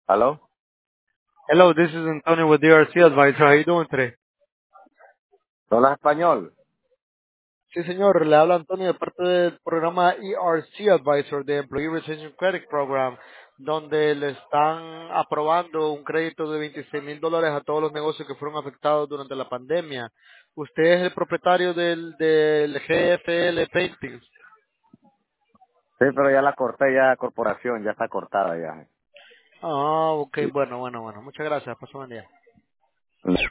¿Aló? Hello, this is Antonio with DRC Advisor. How you doing today? ¿No hablas español? Sí, señor. Le habla Antonio de parte del programa ERC Advisor de Employee Retention Credit Program, donde le están aprobando un crédito de $26,000 a todos los negocios que fueron afectados durante la pandemia. Usted es el propietario del GFL Paintings. Sí, pero ya la corté, ya corporación, ya está cortada ya. Ah, ok. Bueno. Muchas gracias. Pasó buen día. Sí.